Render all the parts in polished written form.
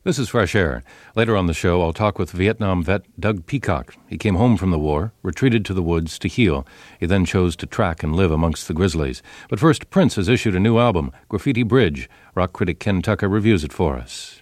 This is Fresh Air. Later on the show, I'll talk with Vietnam vet Doug Peacock. He came home from the war, retreated to the woods to heal. He then chose to track and live amongst the grizzlies. But first, Prince has issued a new album, Graffiti Bridge. Rock critic Ken Tucker reviews it for us.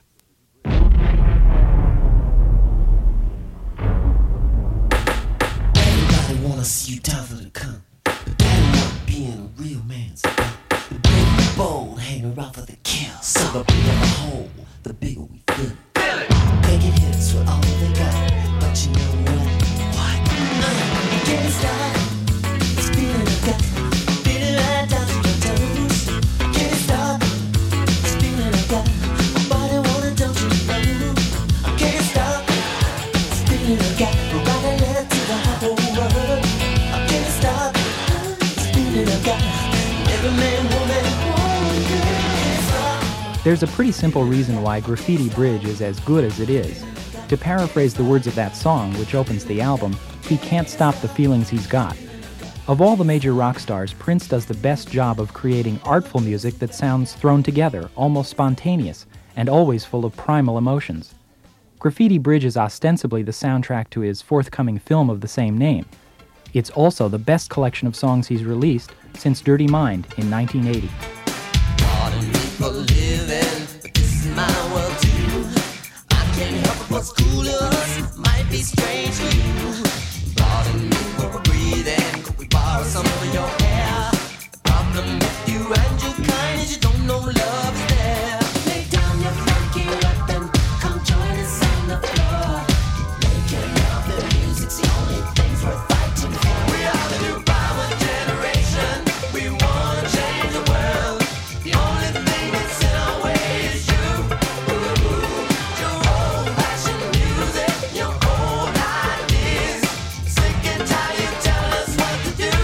Everybody wanna see you tougher to come. Not being a real man's big, bold, hanging around for the kill. So the bigger the hole, the bigger we feel it. They get hits with all they got, but you know what? You can't stop this feeling I got, feeling right down to your toes. Can't stop this feeling I got, my body wanna don't you know? I can't stop this feeling I got, write a letter to the whole world. I can't stop this feeling I got, every man, woman, can't stop. There's a pretty simple reason why Graffiti Bridge is as good as it is. To paraphrase the words of that song, which opens the album, he can't stop the feelings he's got. Of all the major rock stars, Prince does the best job of creating artful music that sounds thrown together, almost spontaneous, and always full of primal emotions. Graffiti Bridge is ostensibly the soundtrack to his forthcoming film of the same name. It's also the best collection of songs he's released since Dirty Mind in 1980. Modern people living, but this is my world too. I can't help it, what's cool to us might be strange to you. Modern people breathing, could we borrow some of your hair? The problem with you and your kind is you don't know love is there. Lay down your funky weapon, come join us on the floor. Making love and music's the only things worth fighting for. We are the new power generation, we wanna change the world. The only thing that's in our way is you. Your old-fashioned music, your old ideas. Sick and tired, you tell us what to do.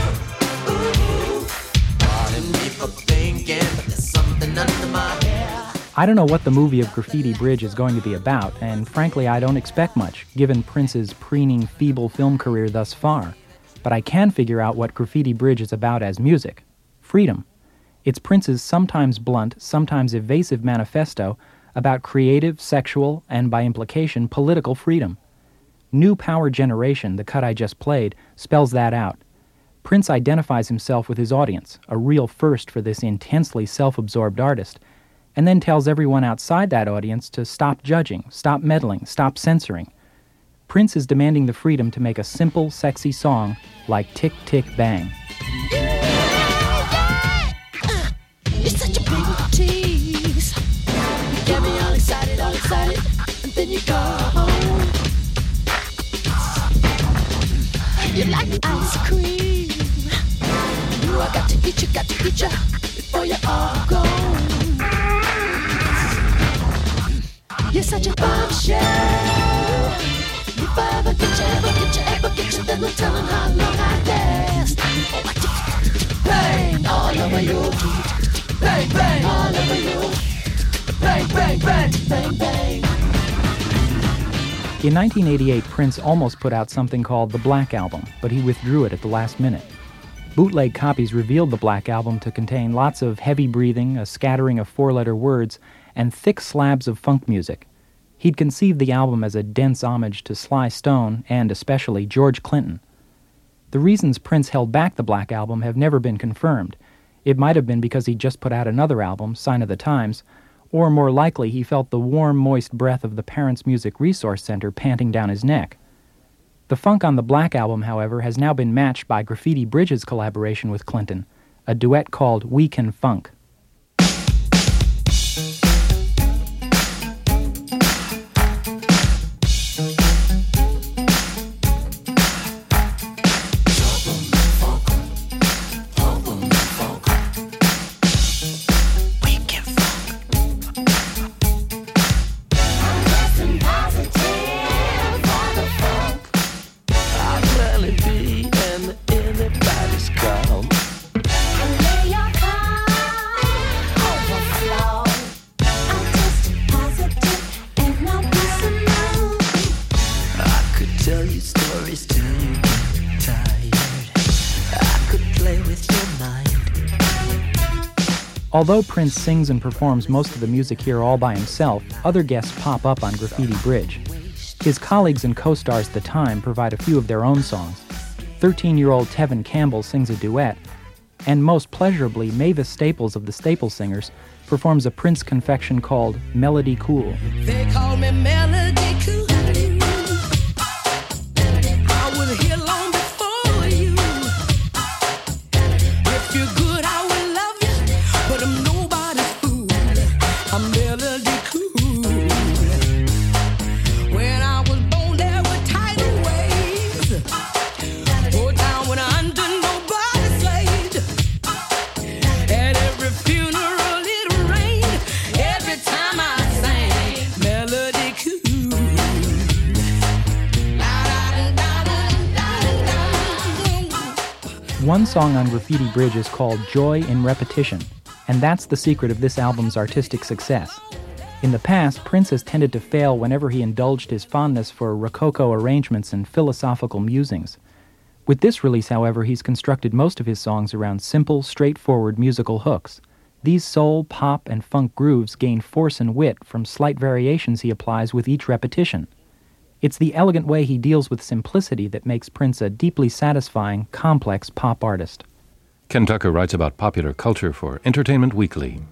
Modern people thinking, but there's something under my hair. I don't know what the movie of Graffiti Bridge is going to be about, and frankly I don't expect much, given Prince's preening, feeble film career thus far. But I can figure out what Graffiti Bridge is about as music. Freedom. It's Prince's sometimes blunt, sometimes evasive manifesto about creative, sexual, and by implication, political freedom. New Power Generation, the cut I just played, spells that out. Prince identifies himself with his audience, a real first for this intensely self-absorbed artist, and then tells everyone outside that audience to stop judging, stop meddling, stop censoring. Prince is demanding the freedom to make a simple, sexy song like Tick, Tick, Bang. You're such a big tease. You get me all excited, and then you go home. You like ice cream. Ooh, I got to get you before you're all gone. You're such a bombshell. If I ever get you, then no telling how long I last. Oh, bang all over you. Bang, bang, all over you. Bang, bang, bang, bang, bang. In 1988, Prince almost put out something called The Black Album, but he withdrew it at the last minute. Bootleg copies revealed the Black Album to contain lots of heavy breathing, a scattering of four-letter words, and thick slabs of funk music. He'd conceived the album as a dense homage to Sly Stone and, especially, George Clinton. The reasons Prince held back the Black Album have never been confirmed. It might have been because he'd just put out another album, Sign of the Times, or more likely he felt the warm, moist breath of the Parents Music Resource Center panting down his neck. The funk on the Black Album, however, has now been matched by Graffiti Bridge's collaboration with Clinton, a duet called We Can Funk. Lay your Although Prince sings and performs most of the music here all by himself, other guests pop up on Graffiti Bridge. His colleagues and co-stars at the time provide a few of their own songs. 13-year-old Tevin Campbell sings a duet, and most pleasurably, Mavis Staples of the Staple Singers performs a Prince confection called Melody Cool. They call me Melody Cool. I was here long before you. If you're good, I will love you, but I'm nobody's fool. I'm Melody Cool. When I was born, there were tidal waves. Go down when I'm under nobody's slave. At every funeral it rained. Every time I sang Melody Cool. One song on Graffiti Bridge is called Joy in Repetition, and that's the secret of this album's artistic success. In the past, Prince has tended to fail whenever he indulged his fondness for rococo arrangements and philosophical musings. With this release, however, he's constructed most of his songs around simple, straightforward musical hooks. These soul, pop, and funk grooves gain force and wit from slight variations he applies with each repetition. It's the elegant way he deals with simplicity that makes Prince a deeply satisfying, complex pop artist. Ken Tucker writes about popular culture for Entertainment Weekly.